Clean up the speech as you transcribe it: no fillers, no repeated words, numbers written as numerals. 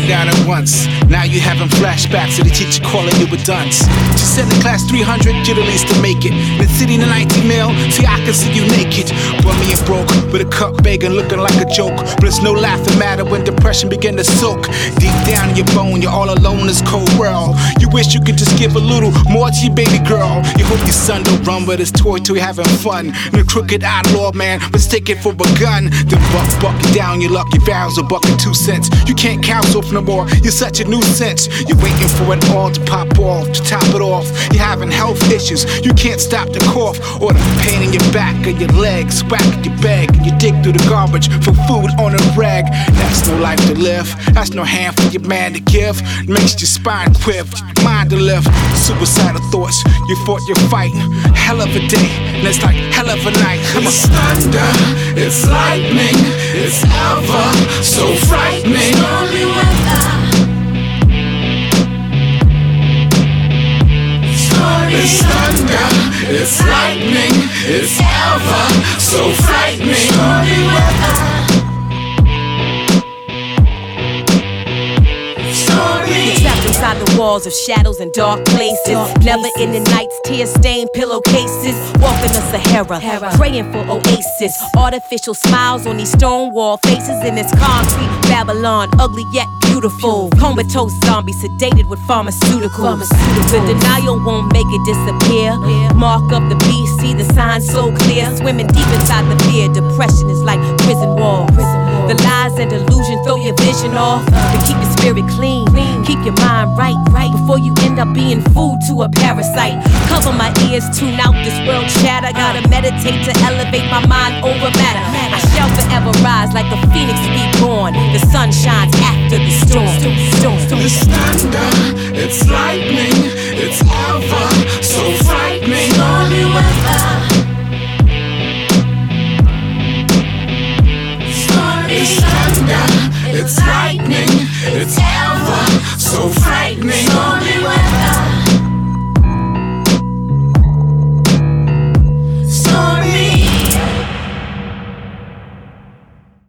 went down at once. Now you having flashbacks of the teacher calling you a dunce. She said in class 300, you're the least to make it. Been sitting in 19 mil, see I can see you naked. Bummy and broke, with a cup begging, looking like a joke. But it's no laughing matter when depression begin to soak. Deep down in your bone, you're all alone in this cold world. You wish you could just give a little more to your baby girl. You hope your son don't run with his toy till you're having fun. And the crooked outlaw man mistake it for a gun. Then buck it down, your lucky barrels a buck and 2 cents. You can't count off no more, you're such a nuisance. You're waiting for it all to pop off, to top it off. You're having health issues, you can't stop the cough. Or the pain in your back or your legs, whack at your bag. And you dig through the garbage for food on a rag. That's no life to live, that's no hand for your man to give. Makes your spine quiver, mind to live. Suicidal thoughts, you fought your fight. Hell of a day, and it's like hell of a night. It's thunder, it's lightning, it's ever so frightening. Stormy weather. It's thunder, it's lightning, it's ever so frightening. Stormy weather. Trapped inside the walls of shadows and dark places. Never in the nights, tear-stained pillowcases. Walking the Sahara, praying for oasis. Artificial smiles on these stone wall faces in this concrete Babylon, ugly yet beautiful. Comatose zombies sedated with pharmaceuticals. The denial won't make it disappear. Mark up the beast, see the signs so clear. Swimming deep inside the fear. Depression is like prison walls. The lies and delusion throw your vision off. To keep your spirit clean, keep your mind right before you end up being food to a parasite. Cover my ears, tune out this world chatter. Gotta meditate to elevate my mind over matter. I shall forever rise like a phoenix reborn. The sun shines after the storm. It's thunder, it's lightning, it's ever so frightening. Stormy weather. It's thunder, it's lightning,